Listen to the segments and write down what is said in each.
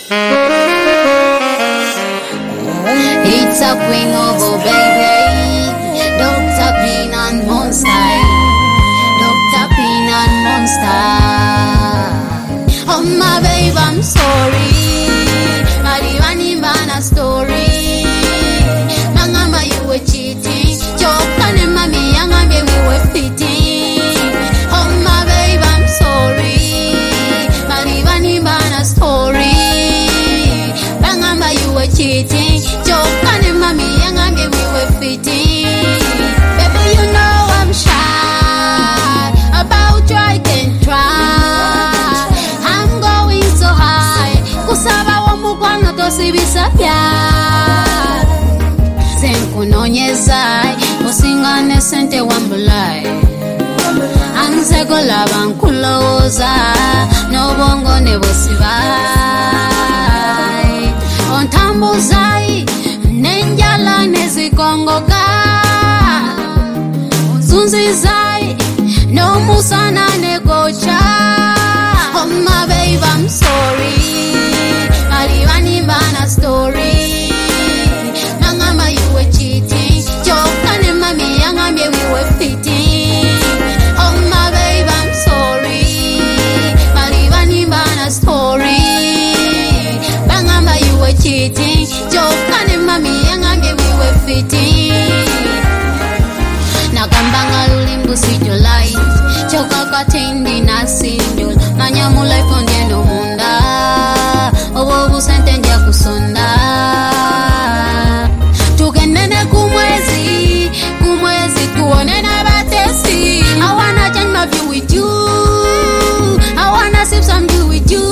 It's a queen of a baby, Dr. Peanut Monster, Dr. Peanut Monster. Oh my babe, I'm sorry, Mariwani Mana story. Mangama, you were cheating, Jokan and Mommy, young and we were fitting. Oh my babe, I'm sorry, Mariwani Mana story. Mangama, you were cheating, Jokan and Mommy, young and we were fitting. Baby, you know I'm shy about you, I can try. I'm going so high, kusaba wa mukwana tosibisapya. Senkunonyezai, usingane sente wambulai. Ansego laban kuloza, no bongo nebosivai. Ontambuzai, nenjala nezikongoka. Zunzizai, no musana negocha. Oh my babe, I'm sorry. Mariwani Bana story. Mangama, you were cheating. Jokan and Mommy, young and we were fitting. Oh my babe, I'm sorry. Mariwani Bana story. Mangama, you were cheating. Jokan and Mommy, young and we were fitting. Nakambanga lulimbu si July. Choka katendi na sinjul. Manyamula ifonde no munda. Obobu sentenja kusonda. Tukenene kumwezi. Kumwezi kuonena batesi. I wanna change my view with you. I wanna sip some dew with you.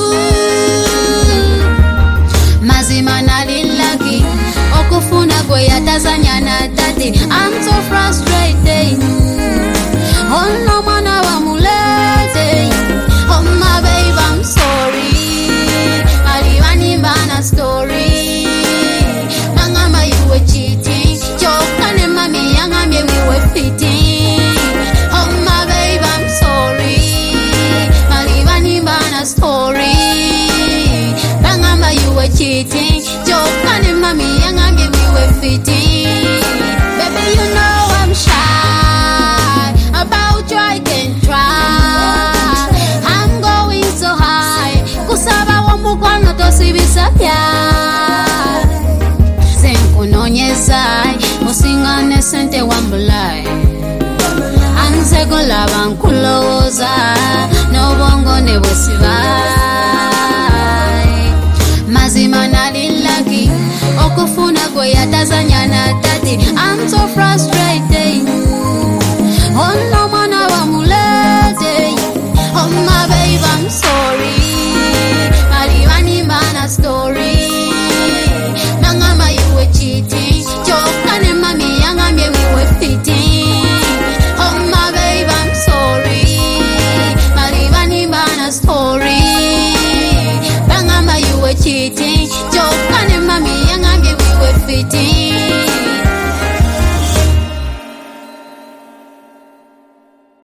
Mazima nalilaki. Okufuna goya tazanya na tati. I'm so frustrated. Oh no mana wa mulete. Oh my babe, I'm sorry. Mariwani Bana story. Mangama, you were cheating. Jokan and Mommy, young and we were fitting. Oh my babe, I'm sorry. Mariwani Bana story. Mangama, you were cheating. Jokan and Mommy, young and we were fitting. Baby, you know I'm shy about you, I can try. I'm going so high, kusaba wa mukwana tosibisapya. Senkunonyezai, musingane sente wambulai. Ansego laban kuloza, no bongo nebosivai. Mazima nalilaki, okufuna goya tazanya na tati. I'm so frustrated.